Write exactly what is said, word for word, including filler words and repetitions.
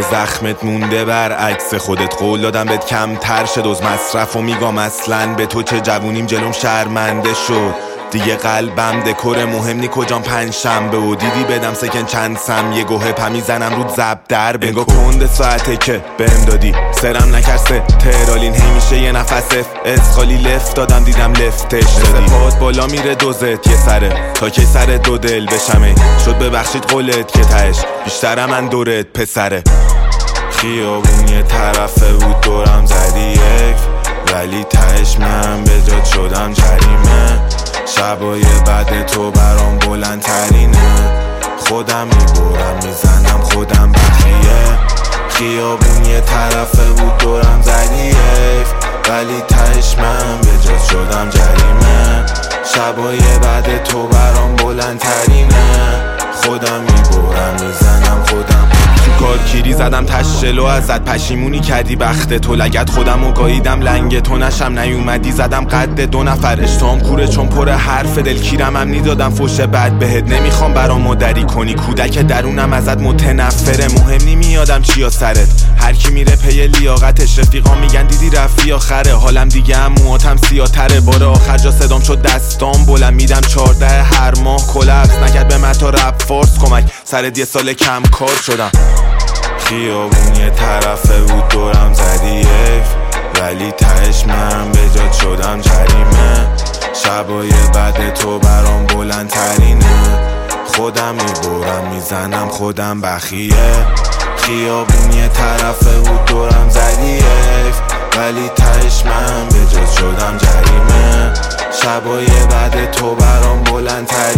زخمت مونده برعکس خودت. قول دادم بهت کمتر شد از مصرف و میگم اصلا به تو چه جوونیم جلوم شرمنده شد. دیگه قلبم دکور مهم نی کجام پنج شنبه و دیدی بدم سکن چند سم یه گوه پا میزنم رو زب در بگو کنده ساعته که بهم دادی سرم نکسته ترالین هی میشه یه نفس اسخالی لفت دادم دیدم لفتش دادی پاد بالا میره دوزت یه سره تا که سر دو دل بشمه شد ببخشید قولت که تهش بیشترم من دورت پسره. خیابون یه طرفه بود دورم زدی یک ولی تهش من به جات شدم جریمه. شبای بعد تو برام بلندترینه خودم میبرم میزنم خودم بخیه. خیابون یه طرفه بود دورم زدی یک ولی تهش من به جات شدم جریمه. شبای بعد تو برام بلندترینه خودم میبرم میزنم خودم تو کار کیری زدم تشلو ازت پشیمونی کردی بخت تو لگت خودم و گاییدم لنگ تو نشم نیومدی زدم قد دو نفر اشتام کوره چون پر حرف دلکیرم هم نیدادم فوش بد بهت نمیخوام برام مدری کنی کودک درونم ازت متنفره مهم نی میادم چیا سرت هر کی میره پی لیاقتش رفیقا میگن دیدی رفی آخره حالم دیگه هم مواتم سیاتره بار آخر جا صدام شد دستام بلند میدم چارده هر ماه کلپس نکرد به متا رپ فورس کمک سر یه سال کم کار شدم. خیابون یه طرفه بود دورم زدی یک ولی تهش من به جات شدم جریمه. شبای بعد تو برام بلندترینه خودم میبرم میزنم خودم بخیه. خیابون یه طرفه بود دورم زدی یک ولی تهش من به جات شدم جریمه. شبای بعد تو برام بلندترینه